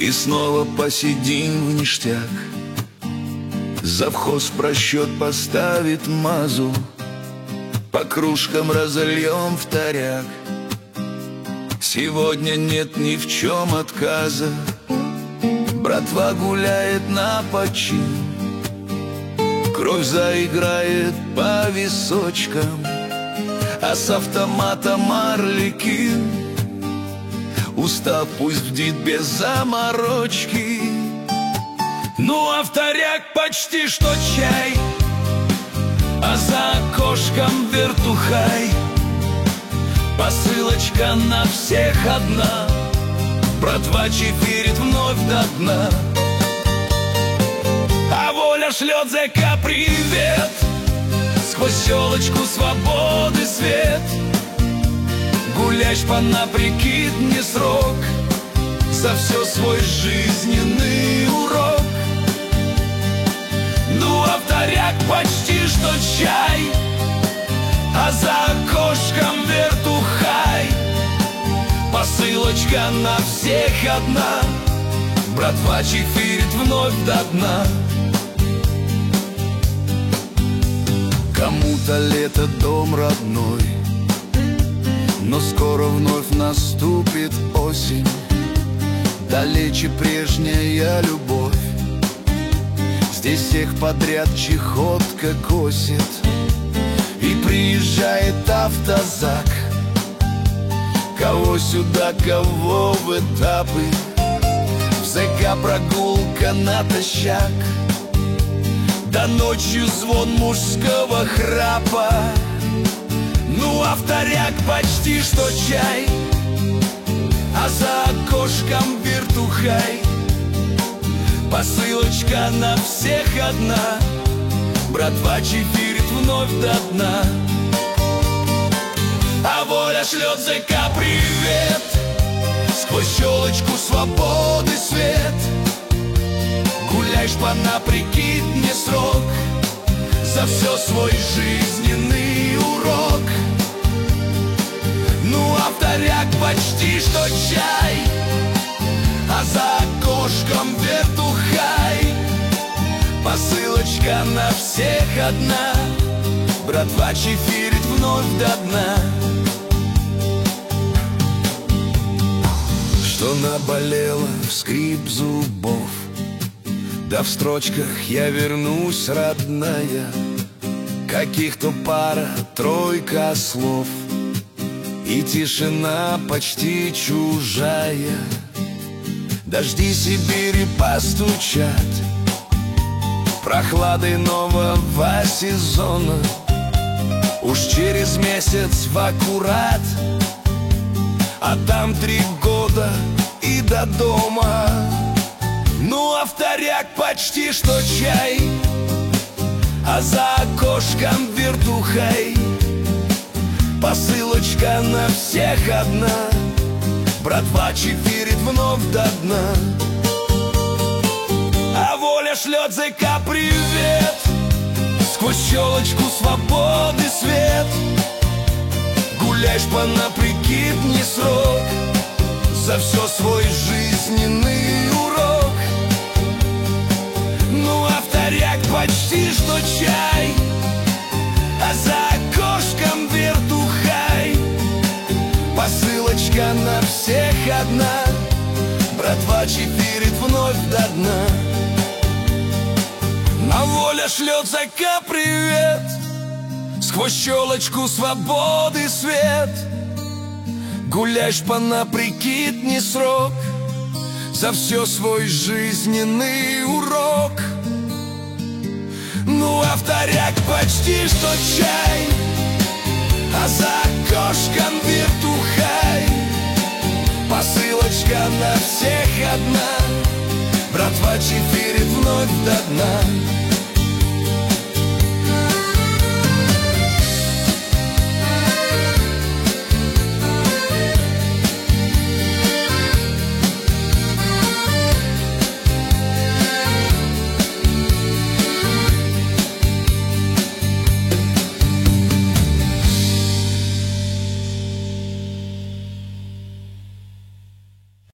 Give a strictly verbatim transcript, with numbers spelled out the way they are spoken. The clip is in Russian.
И снова посидим в ништяк. Завхоз просчет поставит мазу, по кружкам разольем вторяк. Сегодня нет ни в чем отказа, братва гуляет на почин. Кровь заиграет по височкам, а с автоматом Арлекин. Устав пусть бдит без заморочки. Ну а вторяк почти что чай, а за окошком вертухай. Посылочка на всех одна, братва чефирит вновь до дна. А воля шлет зэка привет сквозь щелочку свободы свет. Гуляешь по наприкид не срок, за все свой жизненный урок. Ну а вторяк почти что чай, а за окошком вертухай. Посылочка на всех одна, братва чефирит вновь до дна. Кому-то лето дом родной, но скоро вновь наступит осень. Далече прежняя любовь, здесь всех подряд чехотка косит. И приезжает автозак, кого сюда, кого в этапы. В зэка прогулка натощак, да ночью звон мужского храпа. Ну а вторяк почти что чай, а за окошком вертухай. Посылочка на всех одна, братва чефирит вновь до дна. А воля шлет зэка привет сквозь щелочку свободы свет. Гуляешь по наприкид не срок, за все свой жизненный урок. Ну а вторяк почти что чай, а за окошком вертухай. Посылочка на всех одна, братва чефирит вновь до дна. Что наболело в скрип зубов, да в строчках я вернусь, родная. Каких-то пара-тройка слов, и тишина почти чужая. Дожди Сибири постучат прохладой нового сезона. Уж через месяц в аккурат, а там три года и до дома. Ну а вторяк почти что чай, а за окошком вертухай. Посылочка на всех одна, братва чефирит вновь до дна. А воля шлет зэка привет сквозь щелочку свободы свет. Гуляешь по наприкид не срок, за все свой жизненный урок. Ну а вторяк почти что чай, а за окошком вертухай. Посылочка на всех одна, братва чефирит вновь до дна. А воля шлет зэка привет сквозь щелочку свободы свет. Гуляешь по наприкид не срок, за все свой жизненный урок. Ну а вторяк почти что чай, а за окошком вертухай. Посылочка на всех одна, братва чефирит вновь до дна.